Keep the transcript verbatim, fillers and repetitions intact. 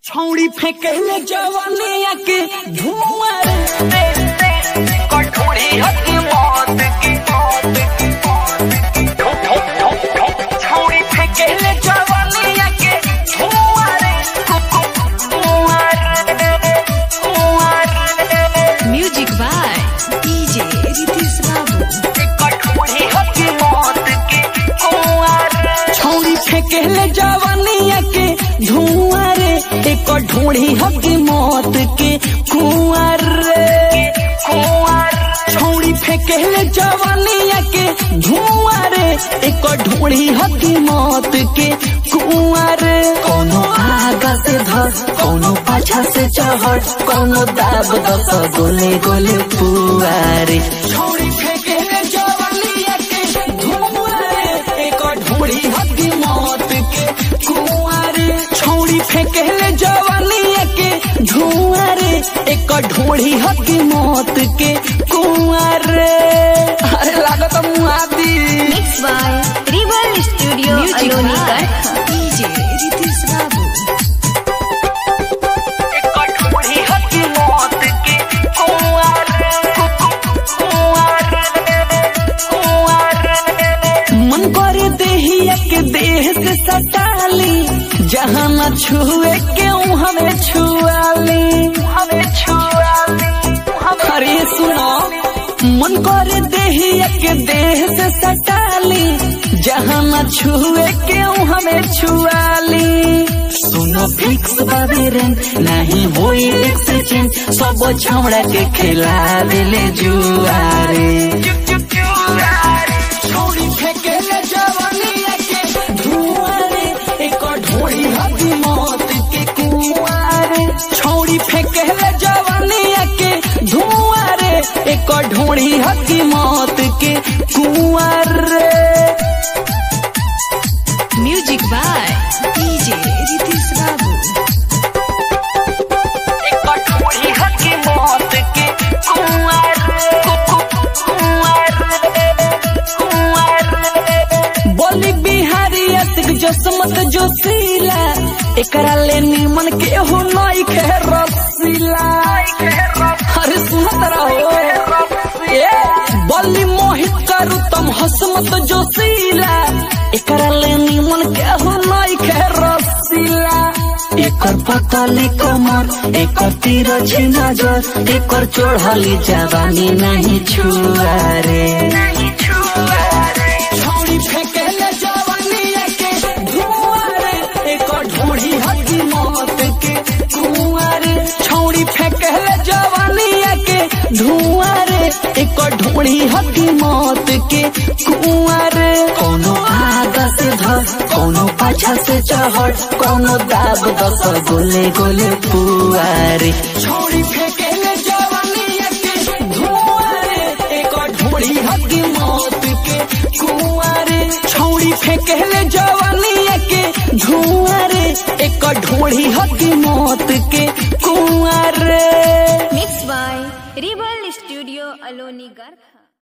छौड़ी फेंकले जवानिया के धुआं रे कठोरी हकी मौत की छौड़ी फेंकले जवानिया के धुआं रे म्यूजिक बाय डीजे रितेश बाबू। कठोरी हकी मौत की छौड़ी फेंकले जवानिया के धुआं रे एक ढूंढी हकी मौत के कुआं रे छौड़ी फेंकले जवानिया के धुआं रे एक ढूंढी हकी मौत के कुआं रे कोनो आगा से धर कोनो पाछा से चढ़ कोनो दाब दस गोले गोले पुआरे छौड़ी फेंकले जवानिया के धुआं रे एक ढूंढी हकी मौत के कुआं रे छौड़ी फेंकले जवानिया के धुआं रे एक ढूंढी हकी मौत के कुआं रे अरे लागत मुआदी mix by rebel studio Aloni का डीजे रितेश बाबू। एक ढूंढी हकी मौत के कुआं रे कुआं रे मन करे देहिया के देह से सटाली जहाँ न छुए के हमें छुआली हमें छुआली अरे सुनो मन करे देहिया के देह से सटाली जहाँ न छुए के हमें छुआली सुनो फिक्स बाबे रे नहीं होई एक्सचेंज सब छौड़ा के खिला दिले जुआरे छौड़ी फेंकले जवानिया के धुआं रे एक ढोड़ी हकी मौत के कुआं रे छौड़ी फेंकले जवानिया के धुआं रे एक ढोड़ी हकी मौत के कुआं रे म्यूजिक बाय डीजे रितेश बाबू। एक ढोड़ी हकी मौत के कुआं रे कुआं रे बोली बिहारी अतिक जसमत जोशीला एकरा ले निमन के हो नई के रसीला अरे सुनत रहो ए बोली मोहित करू तुम हसमत जोशीला एकरा ले निमन के हो नई के रसीला एकर पतली कमर एकर तिरछी नजर एकर चढ़ली जवानी नहीं छुआरे छौड़ी फेंकले जवानिया के धुआं रे एक ढूंढी हकी मौत के कुआं रे छौड़ी फेंकले जवानिया के धुआं रे एक ढूंढी हकी मौत के कुआं रे कोनो आगा से धर कोनो पाछा से चढ़ कोनो दाब दस गोले गोले पुआरे छौड़ी फेंकले जवानिया के धुआं रे एक ढूंढी हकी मौत के कुआं रे छौड़ी फेंकले जवानिया के धुआं रे एक ढूंढी हकी मौत के कुआं रे mix by rebel studio Aloni का।